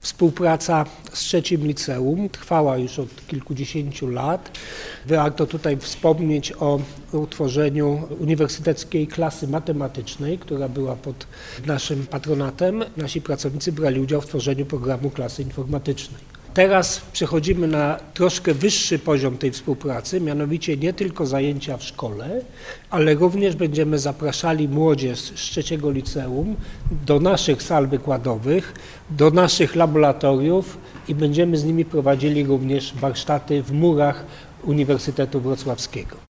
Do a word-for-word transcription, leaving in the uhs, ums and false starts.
Współpraca z trzecim liceum trwała już od kilkudziesięciu lat. Warto tutaj wspomnieć o utworzeniu uniwersyteckiej klasy matematycznej, która była pod naszym patronatem. Nasi pracownicy brali udział w tworzeniu programu klasy informatycznej. Teraz przechodzimy na troszkę wyższy poziom tej współpracy, mianowicie nie tylko zajęcia w szkole, ale również będziemy zapraszali młodzież z trzeciego liceum do naszych sal wykładowych, do naszych laboratoriów i będziemy z nimi prowadzili również warsztaty w murach Uniwersytetu Wrocławskiego.